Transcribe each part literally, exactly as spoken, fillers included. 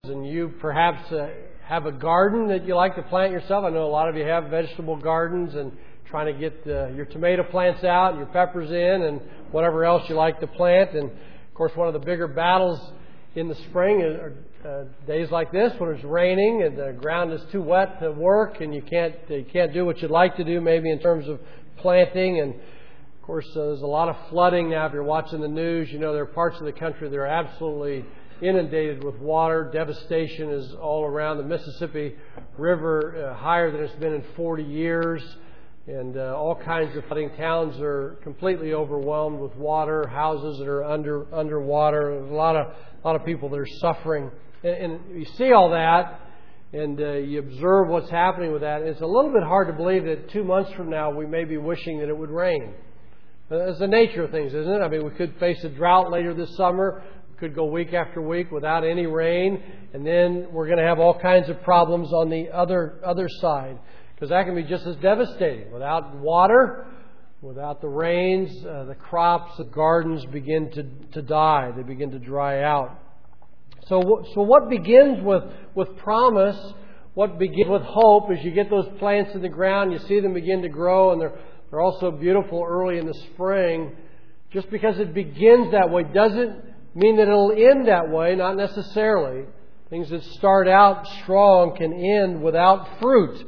And you perhaps uh, have a garden that you like to plant yourself. I know a lot of you have vegetable gardens and trying to get uh, your tomato plants out and your peppers in and whatever else you like to plant. And of course, one of the bigger battles in the spring are uh, days like this when it's raining and the ground is too wet to work and you can't you can't do what you'd like to do maybe in terms of planting. And of course, uh, there's a lot of flooding now. If you're watching the news, you know there are parts of the country that are absolutely inundated with water. Devastation is all around. The Mississippi River uh, higher than it's been in forty years, and uh, all kinds of flooding. Towns are completely overwhelmed with water. Houses that are under underwater. There's a lot of a lot of people that are suffering, and, and you see all that, and uh, you observe what's happening with that. It's a little bit hard to believe that two months from now we may be wishing that it would rain. That's the nature of things, isn't it? I mean, we could face a drought later this summer. Could go week after week without any rain, and then we're going to have all kinds of problems on the other other side, because that can be just as devastating. Without water, without the rains, uh, the crops, the gardens begin to, to die. They begin to dry out. So, so what begins with, with promise, what begins with hope, is you get those plants in the ground, you see them begin to grow, and they're, they're also beautiful early in the spring. Just because it begins that way doesn't mean that it'll end that way, not necessarily. Things that start out strong can end without fruit.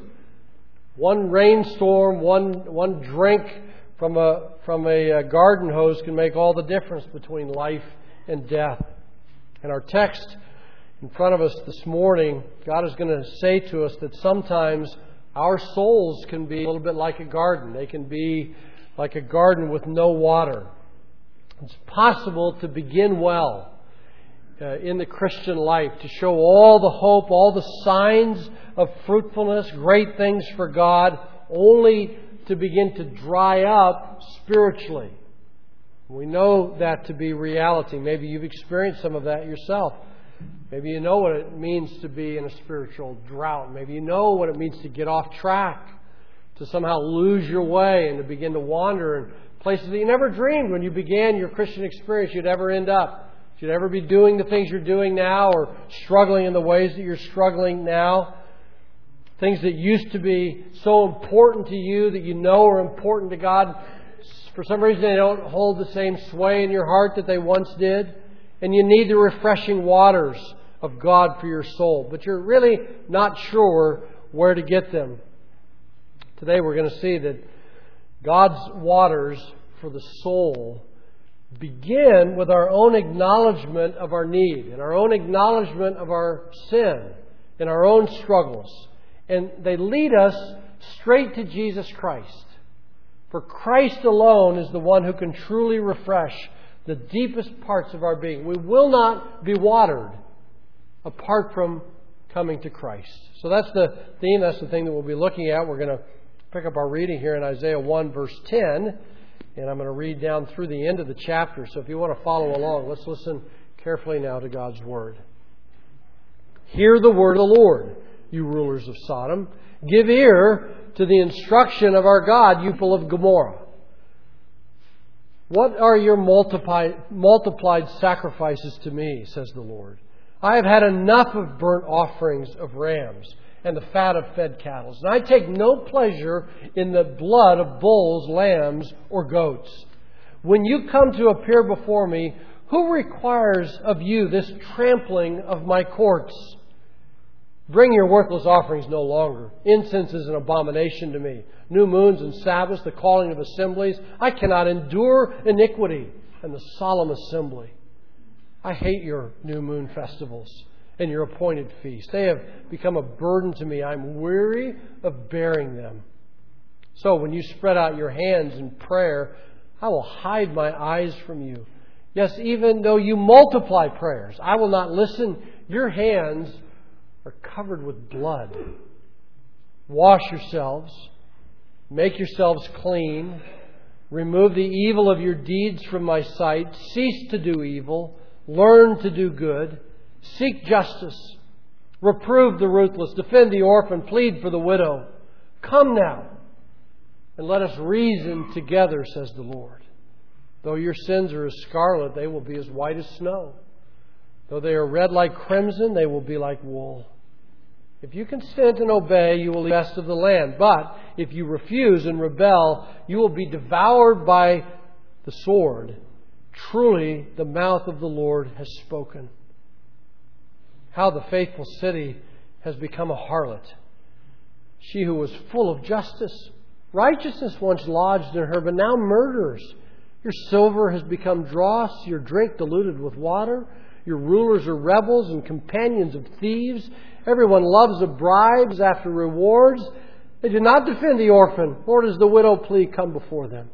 One rainstorm, one one drink from a from a garden hose can make all the difference between life and death. In our text in front of us this morning, God is going to say to us that sometimes our souls can be a little bit like a garden. They can be like a garden with no water. It's possible to begin well uh, in the Christian life, to show all the hope, all the signs of fruitfulness, great things for God, only to begin to dry up spiritually. We know that to be reality. Maybe you've experienced some of that yourself. Maybe you know what it means to be in a spiritual drought. Maybe you know what it means to get off track, to somehow lose your way and to begin to wander and places that you never dreamed when you began your Christian experience you'd ever end up. You'd ever be doing the things you're doing now or struggling in the ways that you're struggling now. Things that used to be so important to you that you know are important to God. For some reason they don't hold the same sway in your heart that they once did. And you need the refreshing waters of God for your soul. But you're really not sure where to get them. Today we're going to see that God's waters for the soul begin with our own acknowledgement of our need and our own acknowledgement of our sin and our own struggles. And they lead us straight to Jesus Christ. For Christ alone is the one who can truly refresh the deepest parts of our being. We will not be watered apart from coming to Christ. So that's the theme, that's the thing that we'll be looking at. We're going to pick up our reading here in Isaiah one, verse ten, and I'm going to read down through the end of the chapter. So if you want to follow along, let's listen carefully now to God's Word. Hear the word of the Lord, you rulers of Sodom. Give ear to the instruction of our God, you people of Gomorrah. What are your multiplied, multiplied sacrifices to me, says the Lord? I have had enough of burnt offerings of rams and the fat of fed cattle. And I take no pleasure in the blood of bulls, lambs, or goats. When you come to appear before me, who requires of you this trampling of my courts? Bring your worthless offerings no longer. Incense is an abomination to me. New moons and Sabbaths, the calling of assemblies. I cannot endure iniquity and the solemn assembly. I hate your new moon festivals and your appointed feasts. They have become a burden to me. I'm weary of bearing them. So when you spread out your hands in prayer, I will hide my eyes from you. Yes, even though you multiply prayers, I will not listen. Your hands are covered with blood. Wash yourselves. Make yourselves clean. Remove the evil of your deeds from my sight. Cease to do evil. Learn to do good. Seek justice. Reprove the ruthless. Defend the orphan. Plead for the widow. Come now, and let us reason together, says the Lord. Though your sins are as scarlet, they will be as white as snow. Though they are red like crimson, they will be like wool. If you consent and obey, you will eat the best of the land. But if you refuse and rebel, you will be devoured by the sword. Truly, the mouth of the Lord has spoken. How the faithful city has become a harlot. She who was full of justice. Righteousness once lodged in her, but now murders. Your silver has become dross, your drink diluted with water. Your rulers are rebels and companions of thieves. Everyone loves the bribes after rewards. They do not defend the orphan, nor does the widow plea come before them.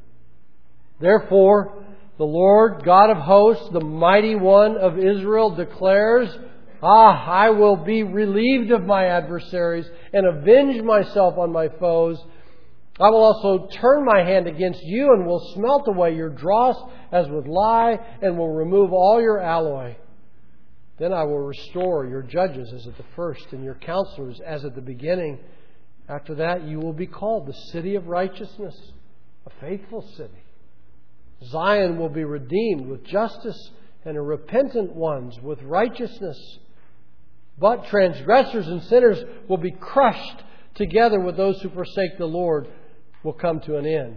Therefore, the Lord God of hosts, the mighty one of Israel, declares, Ah, I will be relieved of my adversaries and avenge myself on my foes. I will also turn my hand against you and will smelt away your dross as with lye and will remove all your alloy. Then I will restore your judges as at the first and your counselors as at the beginning. After that you will be called the city of righteousness, a faithful city. Zion will be redeemed with justice and her repentant ones with righteousness. But transgressors and sinners will be crushed together with those who forsake the Lord will come to an end.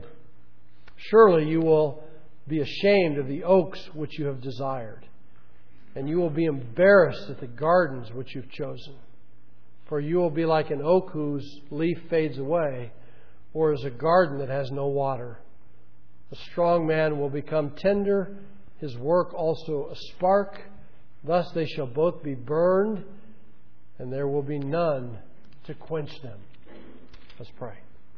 Surely you will be ashamed of the oaks which you have desired, and you will be embarrassed at the gardens which you've chosen. For you will be like an oak whose leaf fades away, or as a garden that has no water. A strong man will become tender, his work also a spark. Thus they shall both be burned, and there will be none to quench them. Let's pray.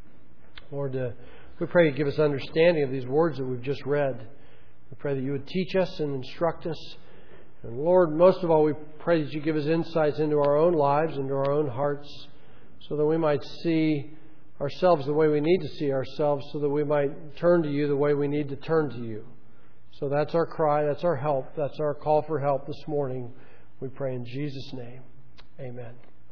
Lord, uh, we pray you give us understanding of these words that we've just read. We pray that you would teach us and instruct us. And Lord, most of all, we pray that you give us insights into our own lives, into our own hearts, so that we might see ourselves the way we need to see ourselves, so that we might turn to you the way we need to turn to you. So that's our cry, that's our help, that's our call for help this morning. We pray in Jesus' name. Amen.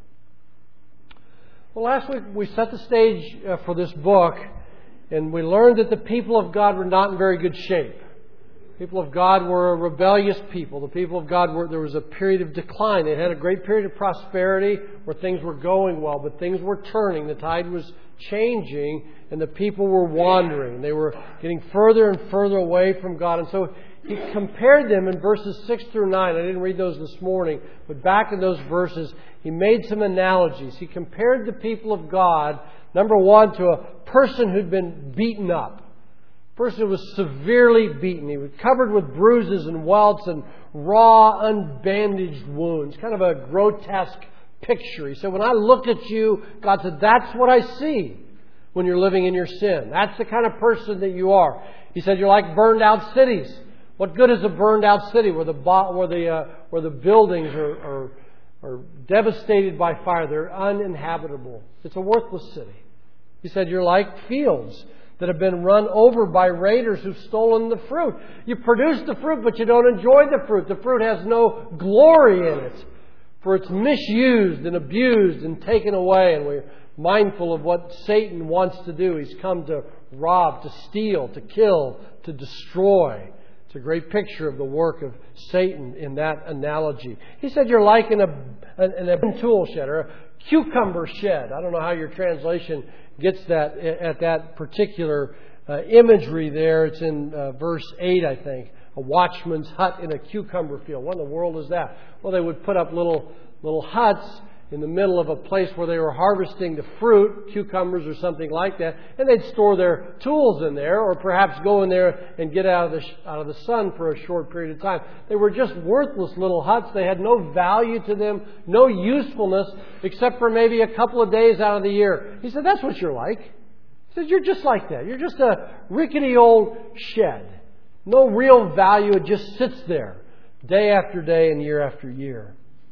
Well, last week we set the stage uh, for this book, and we learned that the people of God were not in very good shape. The people of God were a rebellious people. The people of God were, there was a period of decline. They had a great period of prosperity where things were going well, but things were turning. The tide was changing, and the people were wandering. They were getting further and further away from God. And so he compared them in verses six through nine. I didn't read those this morning, but back in those verses, he made some analogies. He compared the people of God, number one, to a person who'd been beaten up. A person who was severely beaten. He was covered with bruises and welts and raw, unbandaged wounds. Kind of a grotesque picture. He said, when I look at you, God said, that's what I see when you're living in your sin. That's the kind of person that you are. He said, you're like burned out cities. What good is a burned out city where the where the uh, where the buildings are, are are devastated by fire? They're uninhabitable. It's a worthless city. He said, you're like fields that have been run over by raiders who've stolen the fruit. You produce the fruit, but you don't enjoy the fruit. The fruit has no glory in it, for it's misused and abused and taken away. And we're mindful of what Satan wants to do. He's come to rob, to steal, to kill, to destroy. It's a great picture of the work of Satan in that analogy. He said you're like in a, in a tool shed or a cucumber shed. I don't know how your translation gets that at that particular uh, imagery there. It's in uh, verse eight, I think. A watchman's hut in a cucumber field. What in the world is that? Well, they would put up little little huts in the middle of a place where they were harvesting the fruit, cucumbers or something like that, and they'd store their tools in there, or perhaps go in there and get out of the out of the sun for a short period of time. They were just worthless little huts. They had no value to them, no usefulness, except for maybe a couple of days out of the year. He said, that's what you're like. He said, you're just like that. You're just a rickety old shed. No real value. It just sits there day after day and year after year.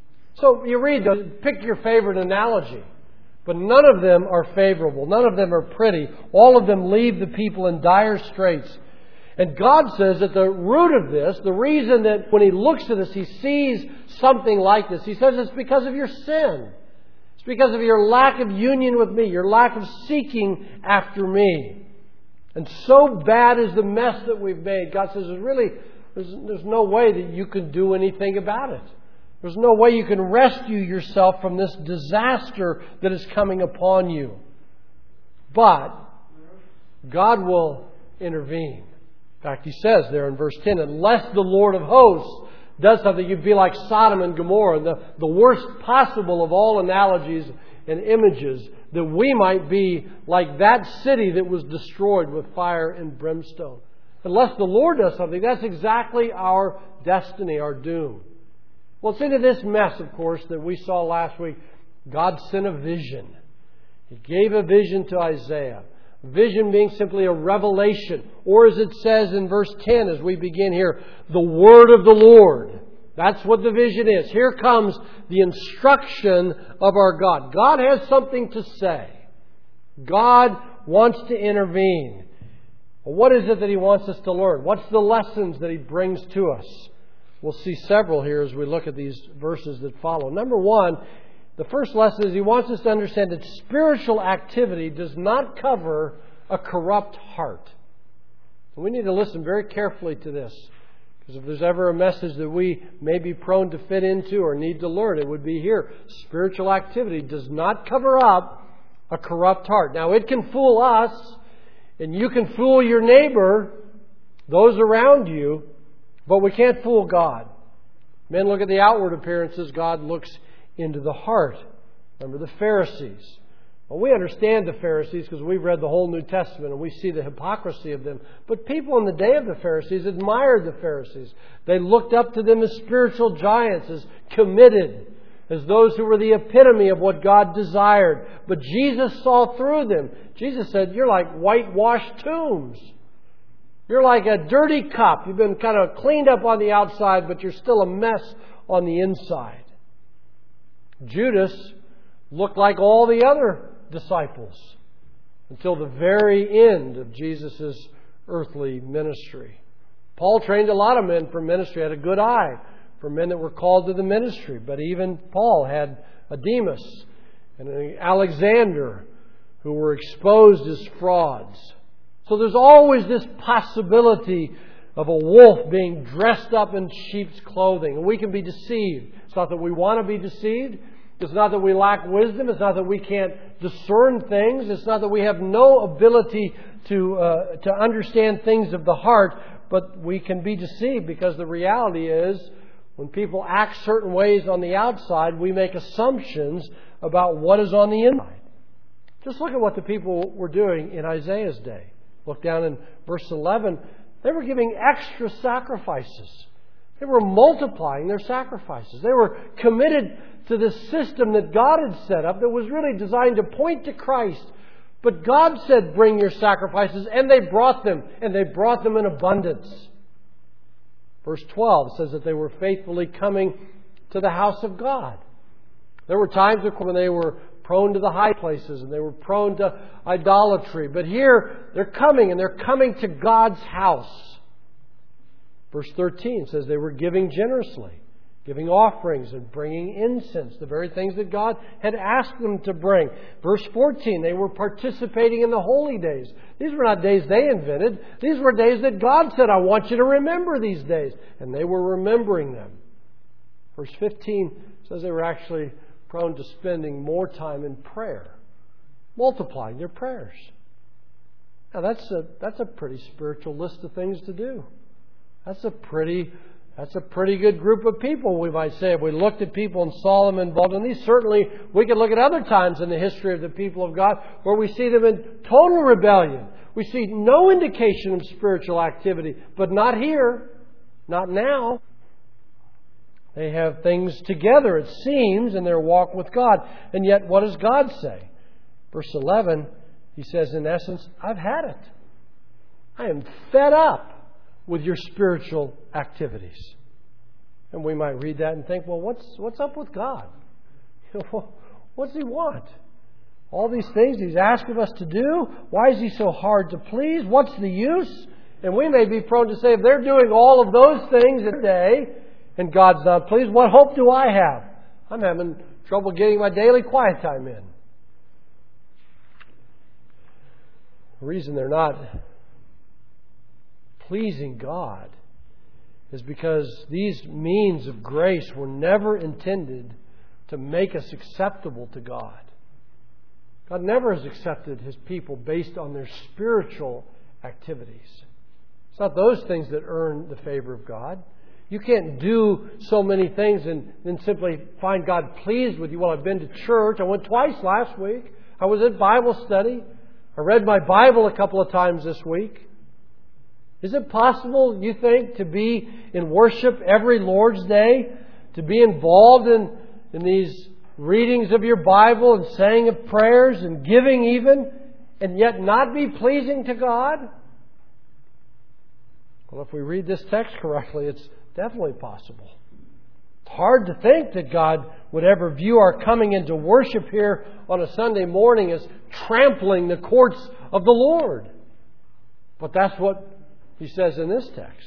So you read those, pick your favorite analogy. But none of them are favorable. None of them are pretty. All of them leave the people in dire straits. And God says that the root of this, the reason that when He looks at us, He sees something like this, He says it's because of your sin. It's because of your lack of union with me, your lack of seeking after me. And so bad is the mess that we've made. God says there's really, there's, there's no way that you can do anything about it. There's no way you can rescue yourself from this disaster that is coming upon you. But God will intervene. In fact, He says there in verse ten, unless the Lord of hosts does something, you'd be like Sodom and Gomorrah, the, the worst possible of all analogies and images, that we might be like that city that was destroyed with fire and brimstone. Unless the Lord does something, that's exactly our destiny, our doom. Well, it's into this mess, of course, that we saw last week. God sent a vision. He gave a vision to Isaiah. Vision being simply a revelation. Or as it says in verse ten as we begin here, the word of the Lord. That's what the vision is. Here comes the instruction of our God. God has something to say. God wants to intervene. Well, what is it that He wants us to learn? What's the lessons that He brings to us? We'll see several here as we look at these verses that follow. Number one, the first lesson is He wants us to understand that spiritual activity does not cover a corrupt heart. And we need to listen very carefully to this. Because if there's ever a message that we may be prone to fit into or need to learn, it would be here. Spiritual activity does not cover up a corrupt heart. Now, it can fool us, and you can fool your neighbor, those around you, but we can't fool God. Men look at the outward appearances. God looks into the heart. Remember the Pharisees. Well, we understand the Pharisees because we've read the whole New Testament and we see the hypocrisy of them. But people in the day of the Pharisees admired the Pharisees. They looked up to them as spiritual giants, as committed, as those who were the epitome of what God desired. But Jesus saw through them. Jesus said, you're like whitewashed tombs. You're like a dirty cup. You've been kind of cleaned up on the outside, but you're still a mess on the inside. Judas looked like all the other disciples until the very end of Jesus' earthly ministry. Paul trained a lot of men for ministry, had a good eye for men that were called to the ministry. But even Paul had a Demas and an Alexander who were exposed as frauds. So there's always this possibility of a wolf being dressed up in sheep's clothing. And we can be deceived. It's not that we want to be deceived. It's not that we lack wisdom. It's not that we can't discern things. It's not that we have no ability to uh, to understand things of the heart. But we can be deceived because the reality is when people act certain ways on the outside, we make assumptions about what is on the inside. Just look at what the people were doing in Isaiah's day. Look down in verse eleven. They were giving extra sacrifices. They were multiplying their sacrifices. They were committed to this system that God had set up that was really designed to point to Christ. But God said, bring your sacrifices, and they brought them, and they brought them in abundance. Verse twelve says that they were faithfully coming to the house of God. There were times when they were prone to the high places and they were prone to idolatry. But here they're coming, and they're coming to God's house. Verse thirteen says they were giving generously, giving offerings and bringing incense, the very things that God had asked them to bring. Verse fourteen, they were participating in the holy days. These were not days they invented. These were days that God said, I want you to remember these days. And they were remembering them. Verse fifteen says they were actually prone to spending more time in prayer, multiplying their prayers. Now that's a, that's a pretty spiritual list of things to do. That's a pretty That's a pretty good group of people, we might say. If we looked at people and saw them involved in these, certainly we could look at other times in the history of the people of God where we see them in total rebellion. We see no indication of spiritual activity, but not here, not now. They have things together, it seems, in their walk with God. And yet, what does God say? Verse eleven, He says, in essence, I've had it. I am fed up with your spiritual activities. And we might read that and think, well, what's what's up with God? What does He want? All these things He's asked of us to do? Why is He so hard to please? What's the use? And we may be prone to say, if they're doing all of those things today and God's not pleased, what hope do I have? I'm having trouble getting my daily quiet time in. The reason they're not pleasing God is because these means of grace were never intended to make us acceptable to God. God never has accepted His people based on their spiritual activities. It's not those things that earn the favor of God. You can't do so many things and then simply find God pleased with you. Well, I've been to church. I went twice last week. I was at Bible study. I read my Bible a couple of times this week. Is it possible, you think, to be in worship every Lord's Day? To be involved in, in these readings of your Bible and saying of prayers and giving even, and yet not be pleasing to God? Well, if we read this text correctly, it's definitely possible. It's hard to think that God would ever view our coming into worship here on a Sunday morning as trampling the courts of the Lord. But that's what He says in this text.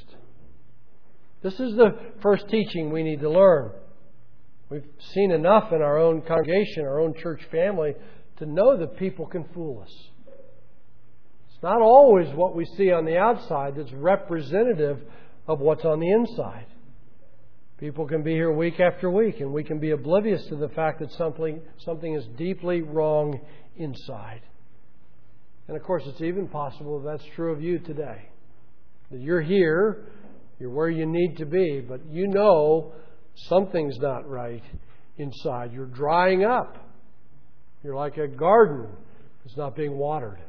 This is the first teaching we need to learn. We've seen enough in our own congregation, our own church family, to know that people can fool us. It's not always what we see on the outside that's representative of what's on the inside. People can be here week after week, and we can be oblivious to the fact that something, something is deeply wrong inside. And of course, it's even possible that that's true of you today. That you're here, you're where you need to be, but you know something's not right inside. You're drying up. You're like a garden that's not being watered.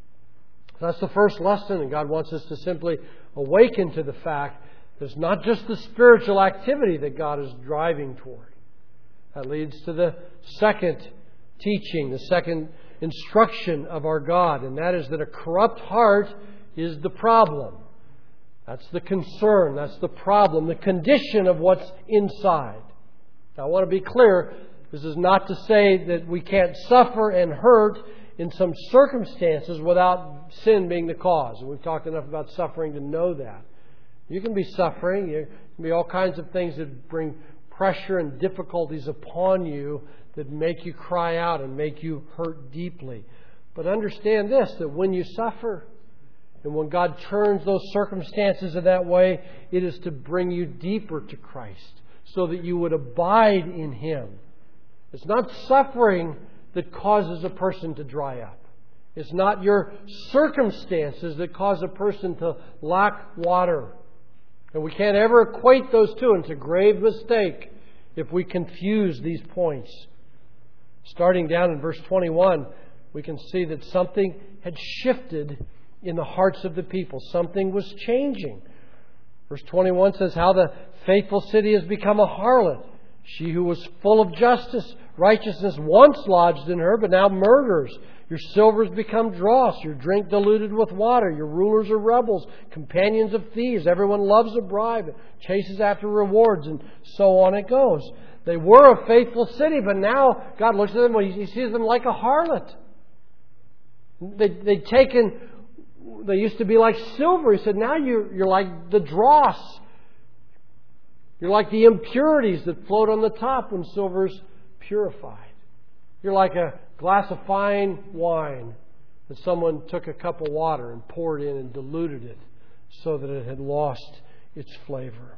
That's the first lesson, and God wants us to simply awaken to the fact that it's not just the spiritual activity that God is driving toward. That leads to the second teaching, the second instruction of our God, and that is that a corrupt heart is the problem. That's the concern. That's the problem. The condition of what's inside. Now, I want to be clear. This is not to say that we can't suffer and hurt in some circumstances without sin being the cause. And we've talked enough about suffering to know that. You can be suffering. There can be all kinds of things that bring pressure and difficulties upon you that make you cry out and make you hurt deeply. But understand this, that when you suffer, and when God turns those circumstances in that way, it is to bring you deeper to Christ so that you would abide in Him. It's not suffering that causes a person to dry up. It's not your circumstances that cause a person to lack water. And we can't ever equate those two. And it's a grave mistake if we confuse these points. Starting down in verse twenty-one, we can see that something had shifted in the hearts of the people. Something was changing. Verse twenty-one says, how the faithful city has become a harlot. She who was full of justice, righteousness once lodged in her, but now murders. Your silver has become dross, your drink diluted with water. Your rulers are rebels, companions of thieves. Everyone loves a bribe, chases after rewards, and so on it goes. They were a faithful city, but now God looks at them and He sees them like a harlot. They, they'd taken, they used to be like silver. He said, now you're, you're like the dross. You're like the impurities that float on the top when silver's purified. You're like a glass of fine wine that someone took a cup of water and poured in and diluted it so that it had lost its flavor.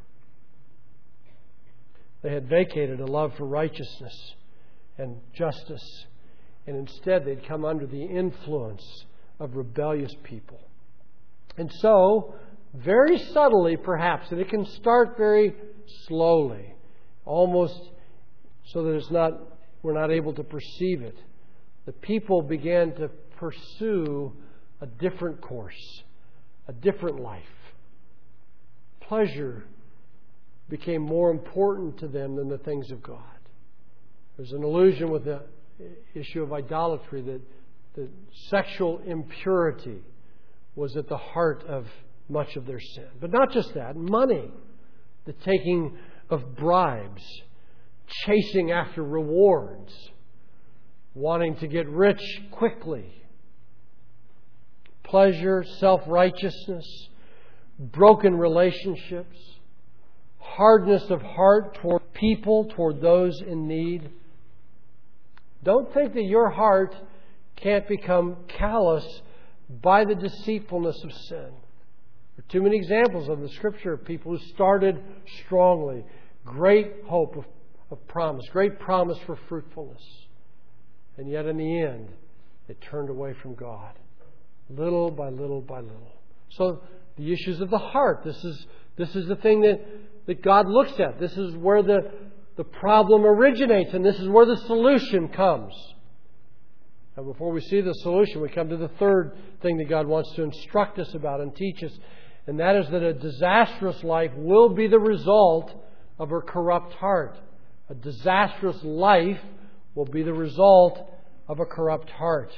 They had vacated a love for righteousness and justice, and instead they'd come under the influence of rebellious people. And so, very subtly perhaps, and it can start very slowly, almost so that it's not, we're not able to perceive it. The people began to pursue a different course, a different life. Pleasure became more important to them than the things of God. There's an allusion with the issue of idolatry that the sexual impurity was at the heart of much of their sin. But not just that, money, the taking of bribes, chasing after rewards, wanting to get rich quickly, pleasure, self-righteousness, broken relationships, hardness of heart toward people, toward those in need. Don't think that your heart can't become callous by the deceitfulness of sin. There are too many examples of the Scripture of people who started strongly. Great hope of, of promise, great promise for fruitfulness. And yet in the end, they turned away from God. Little by little by little. So the issues of the heart, this is this is the thing that, that God looks at. This is where the, the problem originates, and this is where the solution comes. And before we see the solution, we come to the third thing that God wants to instruct us about and teach us, and that is that a disastrous life will be the result of a corrupt heart. A disastrous life will be the result of a corrupt heart.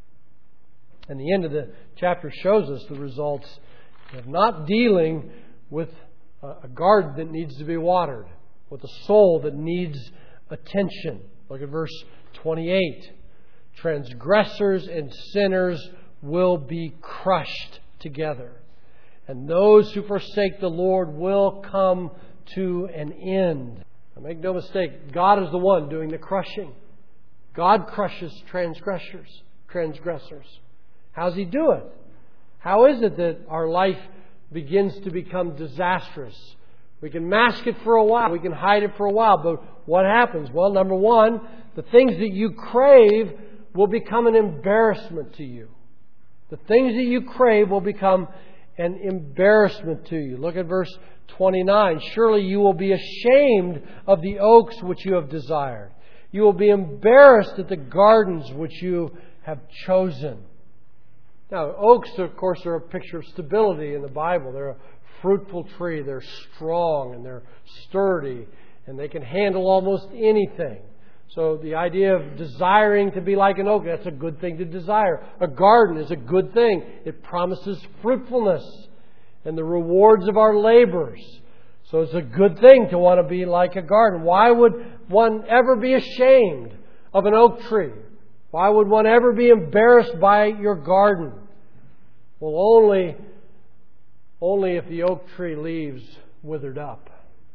And the end of the chapter shows us the results of not dealing with a garden that needs to be watered, with a soul that needs attention. Look at verse twenty-eight. Transgressors and sinners will be crushed together, and those who forsake the Lord will come to an end. Now make no mistake, God is the one doing the crushing. God crushes transgressors. Transgressors. How does He do it? How is it that our life begins to become disastrous? We can mask it for a while. We can hide it for a while. But what happens? Well, number one, the things that you crave will become an embarrassment to you. The things that you crave will become an embarrassment to you. Look at verse twenty-nine. Surely you will be ashamed of the oaks which you have desired. You will be embarrassed at the gardens which you have chosen. Now, oaks, of course, are a picture of stability in the Bible. They're a fruitful tree. They're strong and they're sturdy and they can handle almost anything. So the idea of desiring to be like an oak, that's a good thing to desire. A garden is a good thing. It promises fruitfulness and the rewards of our labors. So it's a good thing to want to be like a garden. Why would one ever be ashamed of an oak tree? Why would one ever be embarrassed by your garden? Well, only, only if the oak tree leaves withered up.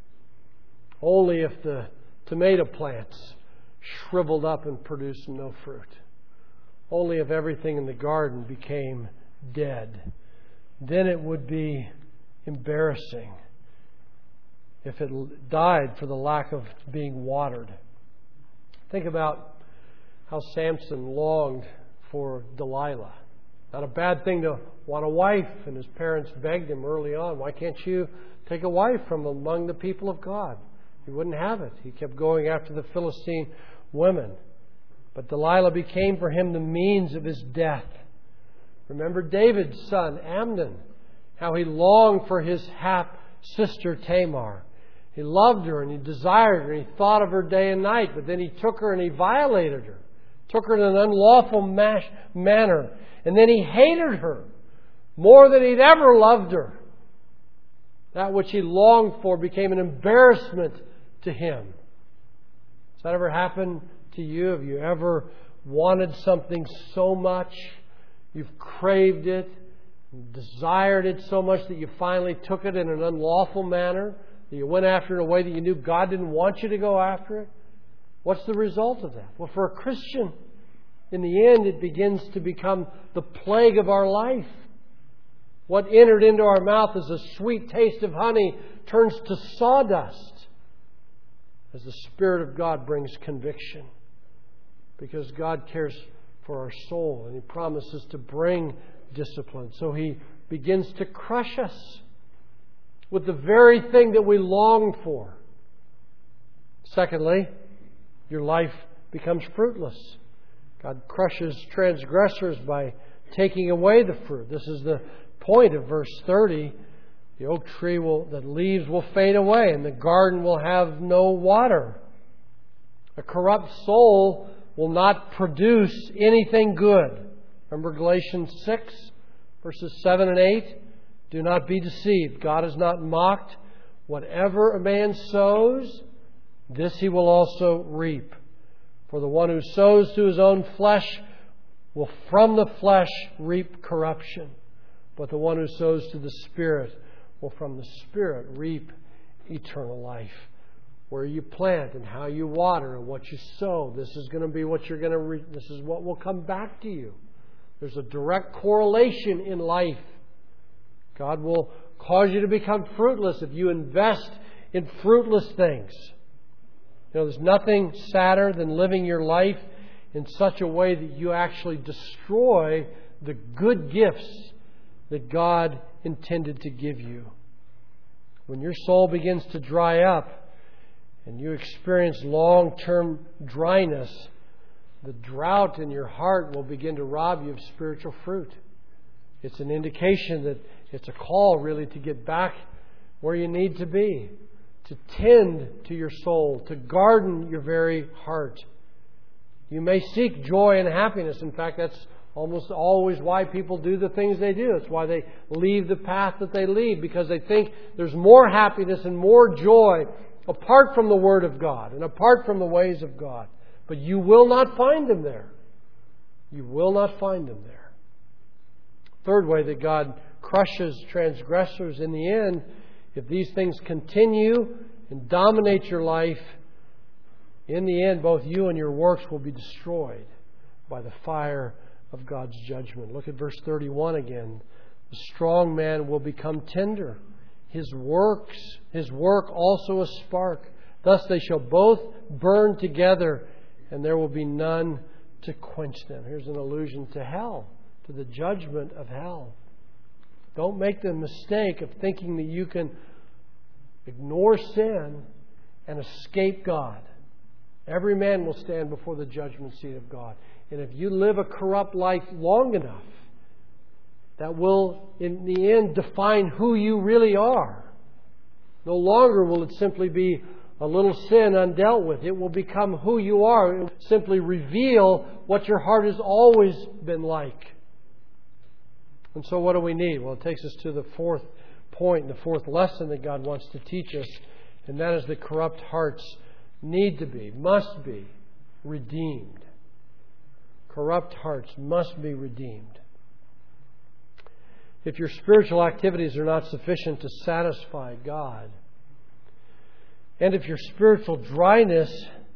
Only if the tomato plants shriveled up and produced no fruit. Only if everything in the garden became dead. Then it would be embarrassing if it died for the lack of being watered. Think about how Samson longed for Delilah. Not a bad thing to want a wife, and his parents begged him early on, why can't you take a wife from among the people of God? He wouldn't have it. He kept going after the Philistine women. But Delilah became for him the means of his death. Remember David's son, Amnon, how he longed for his half-sister Tamar. He loved her and he desired her and he thought of her day and night, but then he took her and he violated her. Took her in an unlawful mash, manner. And then he hated her more than he'd ever loved her. That which he longed for became an embarrassment to him. Has that ever happened to you? Have you ever wanted something so much, you've craved it, desired it so much that you finally took it in an unlawful manner, that you went after it in a way that you knew God didn't want you to go after it? What's the result of that? Well, for a Christian, in the end, it begins to become the plague of our life. What entered into our mouth as a sweet taste of honey turns to sawdust as the Spirit of God brings conviction. Because God cares for our soul and He promises to bring discipline. So He begins to crush us with the very thing that we long for. Secondly, your life becomes fruitless. God crushes transgressors by taking away the fruit. This is the point of verse thirty. The oak tree will, the leaves will fade away and the garden will have no water. A corrupt soul will not produce anything good. Remember Galatians six, verses seven and eight? Do not be deceived. God is not mocked. Whatever a man sows, this he will also reap. For the one who sows to his own flesh will from the flesh reap corruption. But the one who sows to the Spirit will from the Spirit reap eternal life. Where you plant and how you water and what you sow, this is going to be what you're going to reap. This is what will come back to you. There's a direct correlation in life. God will cause you to become fruitless if you invest in fruitless things. You know, there's nothing sadder than living your life in such a way that you actually destroy the good gifts that God intended to give you. When your soul begins to dry up and you experience long-term dryness, the drought in your heart will begin to rob you of spiritual fruit. It's an indication that it's a call really to get back where you need to be, to tend to your soul, to garden your very heart. You may seek joy and happiness. In fact, that's almost always why people do the things they do. It's why they leave the path that they leave, because they think there's more happiness and more joy apart from the Word of God and apart from the ways of God. But you will not find them there. You will not find them there. Third way that God crushes transgressors in the end, if these things continue and dominate your life, in the end, both you and your works will be destroyed by the fire of God's judgment. Look at verse thirty-one again. The strong man will become tender, his works, his work also a spark. Thus they shall both burn together, and there will be none to quench them. Here's an allusion to hell, to the judgment of hell. Don't make the mistake of thinking that you can ignore sin and escape God. Every man will stand before the judgment seat of God. And if you live a corrupt life long enough, that will, in the end, define who you really are. No longer will it simply be a little sin undealt with. It will become who you are. It will simply reveal what your heart has always been like. And so what do we need? Well, it takes us to the fourth point, the fourth lesson that God wants to teach us. And that is that corrupt hearts need to be, must be, redeemed. Corrupt hearts must be redeemed. If your spiritual activities are not sufficient to satisfy God, and if your spiritual dryness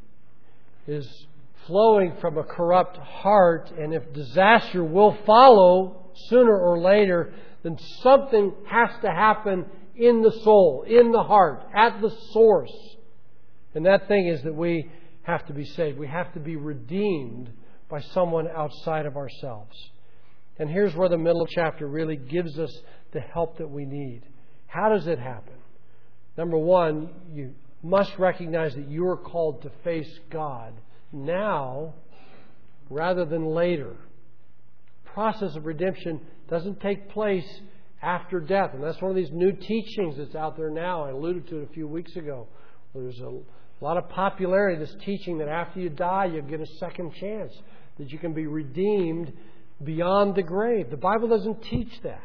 is flowing from a corrupt heart, and if disaster will follow sooner or later, then something has to happen in the soul, in the heart, at the source. And that thing is that we have to be saved. We have to be redeemed by someone outside of ourselves. And here's where the middle chapter really gives us the help that we need. How does it happen? Number one, you must recognize that you are called to face God now rather than later. The process of redemption doesn't take place after death. And that's one of these new teachings that's out there now. I alluded to it a few weeks ago. There's a lot of popularity, this teaching that after you die, you'll get a second chance, that you can be redeemed beyond the grave. The Bible doesn't teach that.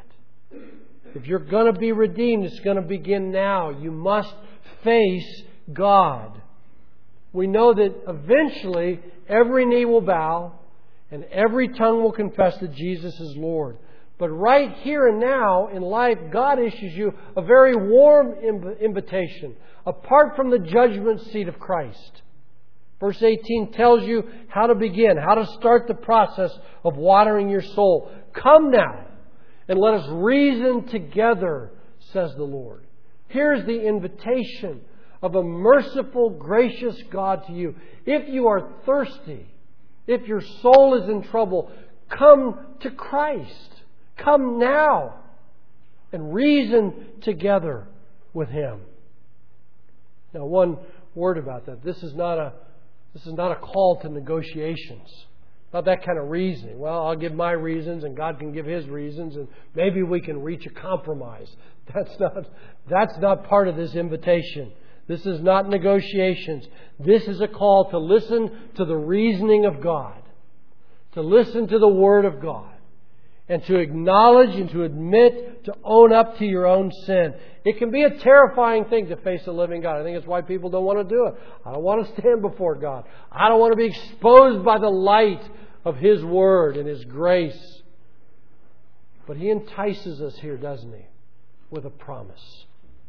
If you're going to be redeemed, it's going to begin now. You must face God. We know that eventually every knee will bow and every tongue will confess that Jesus is Lord. But right here and now in life, God issues you a very warm invitation, apart from the judgment seat of Christ. Verse eighteen tells you how to begin, how to start the process of watering your soul. Come now and let us reason together, says the Lord. Here's the invitation of a merciful, gracious God to you. If you are thirsty, if your soul is in trouble, come to Christ. Come now and reason together with Him. Now, one word about that. This is not a this is not a call to negotiations. Not that kind of reasoning. Well, I'll give my reasons and God can give His reasons and maybe we can reach a compromise. That's not that's not part of this invitation. This is not negotiations. This is a call to listen to the reasoning of God. To listen to the Word of God. And to acknowledge and to admit, to own up to your own sin. It can be a terrifying thing to face a living God. I think that's why people don't want to do it. I don't want to stand before God. I don't want to be exposed by the light of His Word and His grace. But He entices us here, doesn't He? With a promise.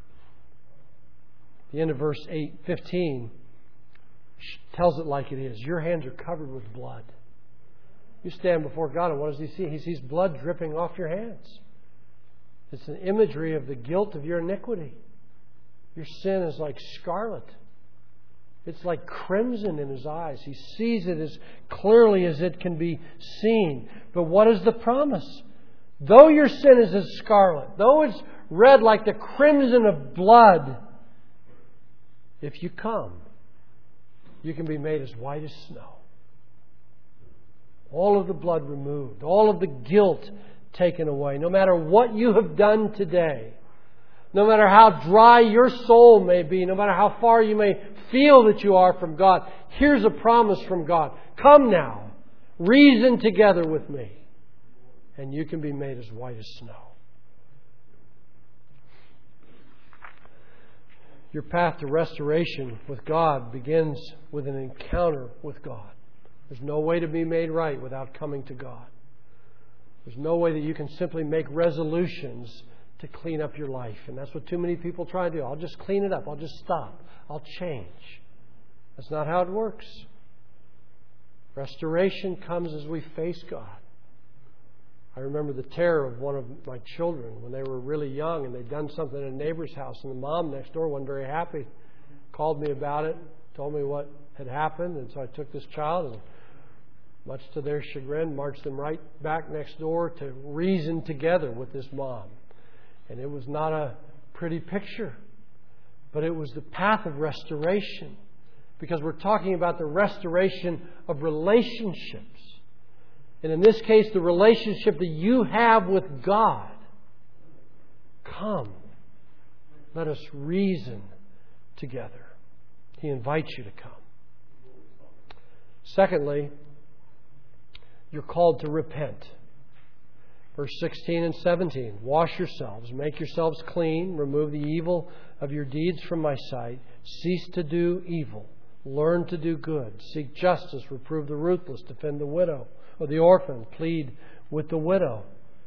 The end of verse eight, fifteen tells it like it is. Your hands are covered with blood. You stand before God and what does He see? He sees blood dripping off your hands. It's an imagery of the guilt of your iniquity. Your sin is like scarlet. It's like crimson in His eyes. He sees it as clearly as it can be seen. But what is the promise? Though your sin is as scarlet, though it's red like the crimson of blood, if you come, you can be made as white as snow. All of the blood removed, all of the guilt taken away. No matter what you have done today, no matter how dry your soul may be, no matter how far you may feel that you are from God, here's a promise from God. Come now, reason together with me, and you can be made as white as snow. Your path to restoration with God begins with an encounter with God. There's no way to be made right without coming to God. There's no way that you can simply make resolutions to clean up your life. And that's what too many people try to do. I'll just clean it up. I'll just stop. I'll change. That's not how it works. Restoration comes as we face God. I remember the terror of one of my children when they were really young and they'd done something in a neighbor's house, and the mom next door wasn't very happy. Called me about it, told me what had happened, and so I took this child and, much to their chagrin, marched them right back next door to reason together with this mom. And it was not a pretty picture, but it was the path of restoration, because we're talking about the restoration of relationships. And in this case, the relationship that you have with God. Come, let us reason together. He invites you to come. Secondly, you're called to repent. Verse sixteen and seventeen. Wash yourselves, make yourselves clean, remove the evil of your deeds from my sight. Cease to do evil. Learn to do good. Seek justice, reprove the ruthless, defend the widow or the orphan, plead with the widow.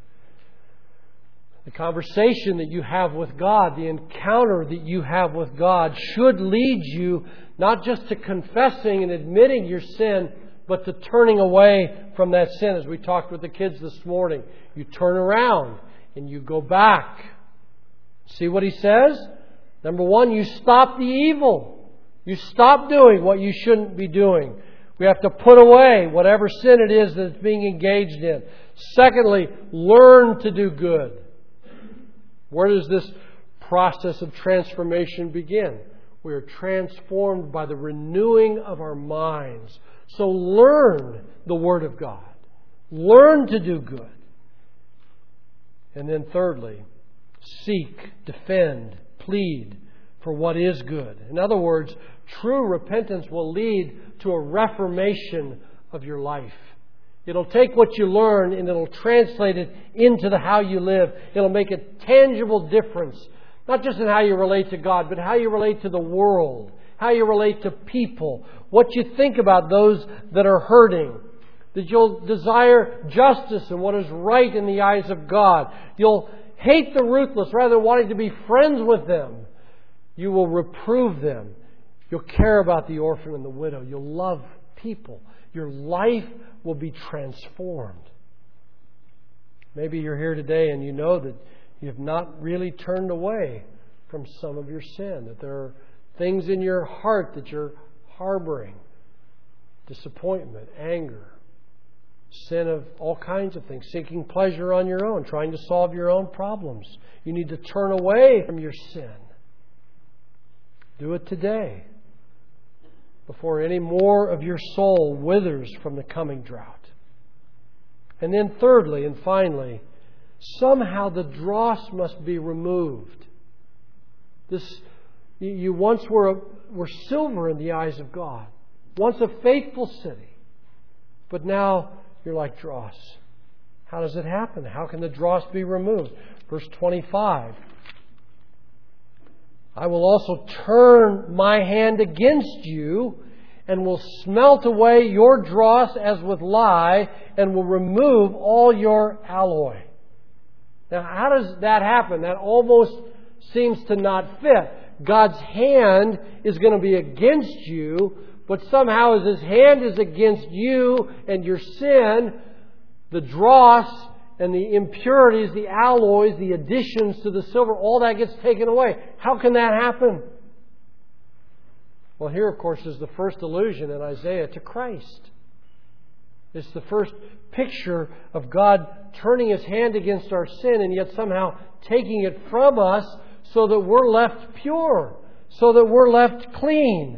The conversation that you have with God, the encounter that you have with God should lead you not just to confessing and admitting your sin, but to turning away from that sin. As we talked with the kids this morning, you turn around and you go back. See what he says? Number one, you stop the evil. You stop doing what you shouldn't be doing. We have to put away whatever sin it is that's being engaged in. Secondly, learn to do good. Where does this process of transformation begin? We are transformed by the renewing of our minds. So learn the Word of God. Learn to do good. And then thirdly, seek, defend, plead for what is good. In other words, true repentance will lead to a reformation of your life. It'll take what you learn and it'll translate it into the how you live. It'll make a tangible difference, not just in how you relate to God, but how you relate to the world, how you relate to people, what you think about those that are hurting. That you'll desire justice and what is right in the eyes of God. You'll hate the ruthless rather than wanting to be friends with them. You will reprove them. You'll care about the orphan and the widow. You'll love people. Your life will be transformed. Maybe you're here today and you know that you have not really turned away from some of your sin. That there are things in your heart that you're harboring. Disappointment, anger, sin of all kinds of things. Seeking pleasure on your own, trying to solve your own problems. You need to turn away from your sin. Do it today, before any more of your soul withers from the coming drought. And then thirdly and finally, somehow the dross must be removed. This, you once were, a, were silver in the eyes of God. Once a faithful city. But now you're like dross. How does it happen? How can the dross be removed? Verse twenty-five. I will also turn my hand against you and will smelt away your dross as with lye and will remove all your alloy. Now, how does that happen? That almost seems to not fit. God's hand is going to be against you, but somehow as His hand is against you and your sin, the dross and the impurities, the alloys, the additions to the silver, all that gets taken away. How can that happen? Well, here, of course, is the first allusion in Isaiah to Christ. It's the first picture of God turning His hand against our sin and yet somehow taking it from us so that we're left pure, so that we're left clean.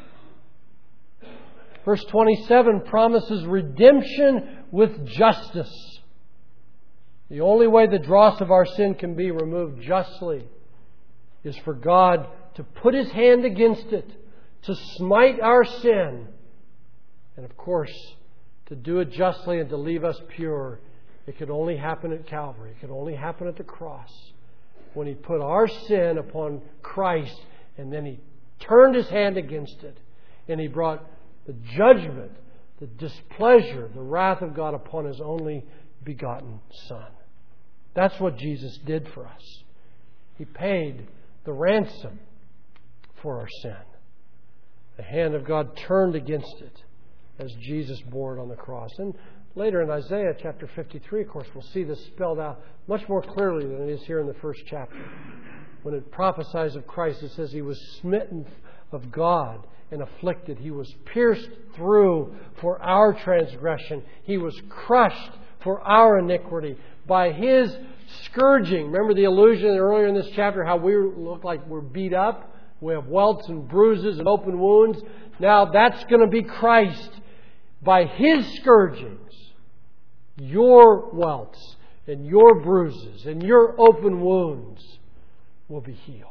Verse twenty-seven promises redemption with justice. The only way the dross of our sin can be removed justly is for God to put His hand against it, to smite our sin, and of course, to do it justly and to leave us pure. It could only happen at Calvary. It could only happen at the cross, when He put our sin upon Christ and then He turned His hand against it and He brought the judgment, the displeasure, the wrath of God upon His only begotten Son. That's what Jesus did for us. He paid the ransom for our sin. The hand of God turned against it as Jesus bore it on the cross. And later in Isaiah chapter fifty-three, of course, we'll see this spelled out much more clearly than it is here in the first chapter. When it prophesies of Christ, it says He was smitten of God and afflicted. He was pierced through for our transgression. He was crushed for our iniquity. By His scourging, remember the allusion earlier in this chapter, how we look like we're beat up. We have welts and bruises and open wounds. Now that's going to be Christ. By His scourgings, your welts and your bruises and your open wounds will be healed.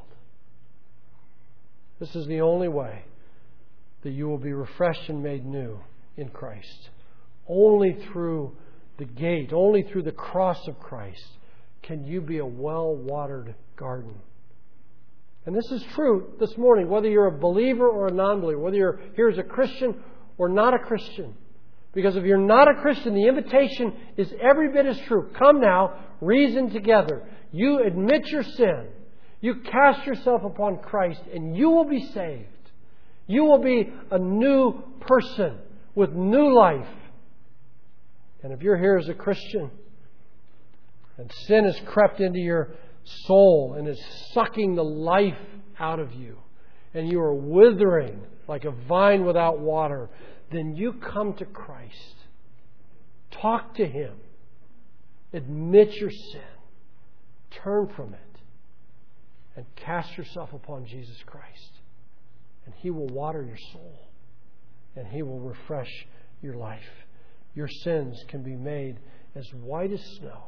This is the only way that you will be refreshed and made new in Christ. Only through the gate, only through the cross of Christ can you be a well-watered garden. And this is true this morning, whether you're a believer or a non-believer, whether you're here as a Christian or not a Christian. Because if you're not a Christian, the invitation is every bit as true. Come now, reason together. You admit your sin. You cast yourself upon Christ and you will be saved. You will be a new person with new life. And if you're here as a Christian and sin has crept into your soul and is sucking the life out of you and you are withering like a vine without water, then you come to Christ. Talk to Him. Admit your sin. Turn from it. And cast yourself upon Jesus Christ. And He will water your soul. And He will refresh your life. Your sins can be made as white as snow.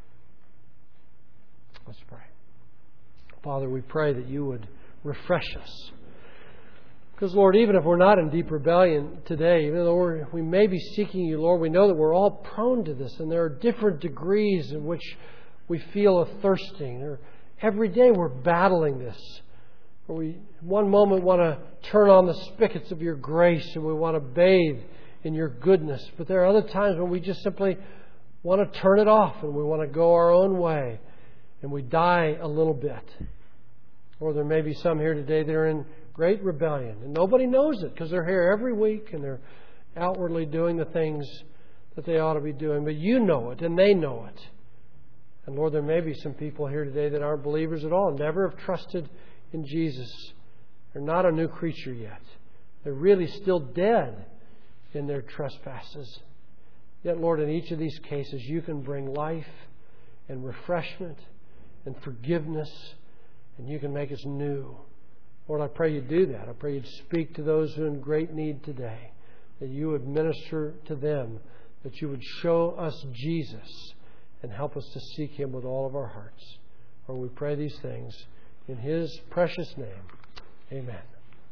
Let's pray. Father, we pray that You would refresh us. Because, Lord, even if we're not in deep rebellion today, even though we're, we may be seeking You, Lord, we know that we're all prone to this. And there are different degrees in which we feel a thirsting. Or every day we're battling this. Or we, one moment, want to turn on the spigots of Your grace and we want to bathe in Your goodness. But there are other times when we just simply want to turn it off and we want to go our own way. And we die a little bit. Or there may be some here today that are in great rebellion. And nobody knows it because they're here every week and they're outwardly doing the things that they ought to be doing. But You know it and they know it. And Lord, there may be some people here today that aren't believers at all, never have trusted in Jesus. They're not a new creature yet. They're really still dead in their trespasses. Yet, Lord, in each of these cases, You can bring life and refreshment and forgiveness, and You can make us new. Lord, I pray You do that. I pray You'd speak to those who are in great need today, that You would minister to them, that You would show us Jesus and help us to seek Him with all of our hearts. For we pray these things in His precious name. Amen.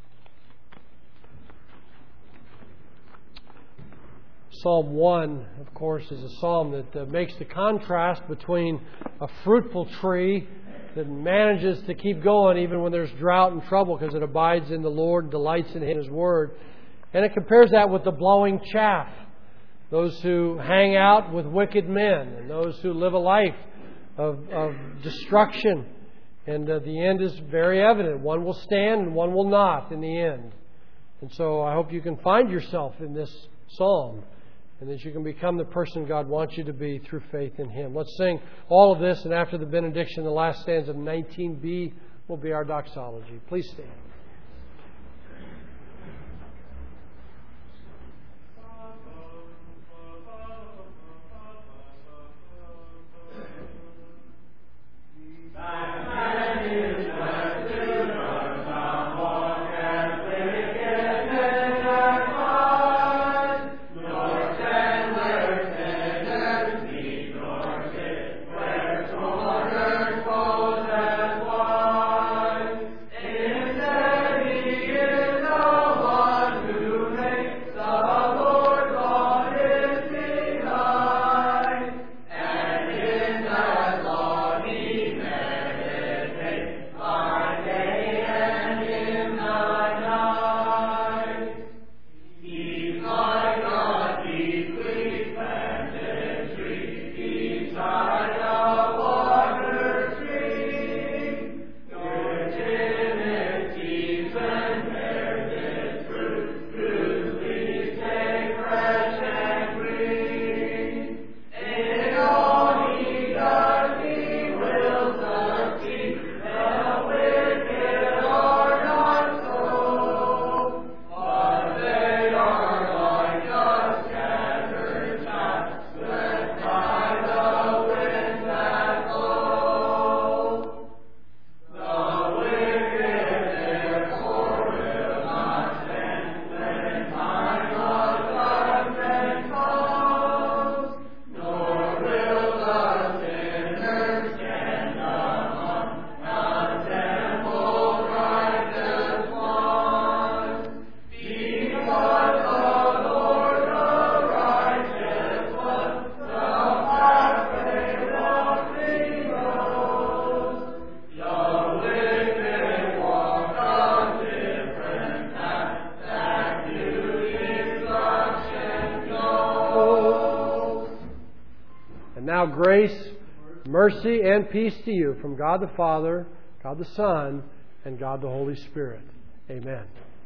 Psalm one, of course, is a psalm that uh, makes the contrast between a fruitful tree that manages to keep going even when there's drought and trouble because it abides in the Lord and delights in His Word. And it compares that with the blowing chaff, those who hang out with wicked men and those who live a life of, of destruction. And uh, the end is very evident. One will stand and one will not in the end. And so I hope you can find yourself in this psalm and that you can become the person God wants you to be through faith in Him. Let's sing all of this, and after the benediction, the last stanza of nineteen B will be our doxology. Please stand. Grace, mercy, and peace to you from God the Father, God the Son, and God the Holy Spirit. Amen.